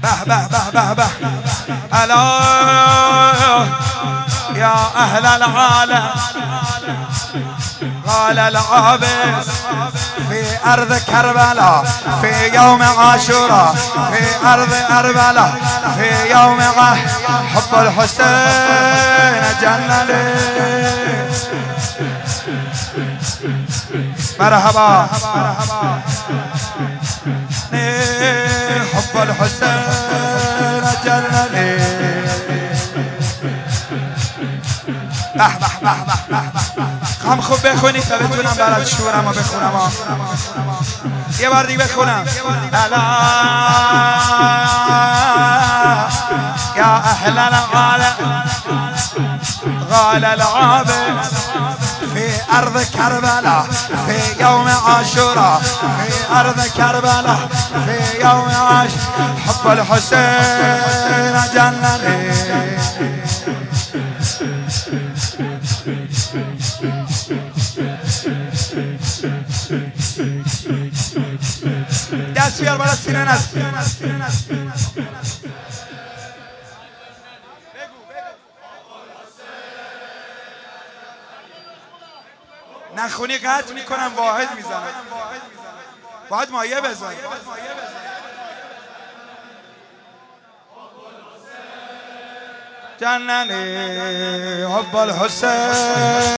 به به به به ألا يا أهل العالم قال العابس في أرض كربلاء في يوم عاشوراء في أرض أربلة في يوم حب الحسين جنني مرحبا حب الحسين جنني هم خوب بخونی تا بتونم برات شورمو بخونم یه بار دیگه بخونم الا یا اهل العالم قال العابس في أرض كربلاء في يوم عاشوراء في أرض كربلاء في يوم عاشوراء حب الحسين جنني دست بیار بالا سینه نست نخونی قطع میکنم واحد میزنم باید مایه بزن جننی حب الحسین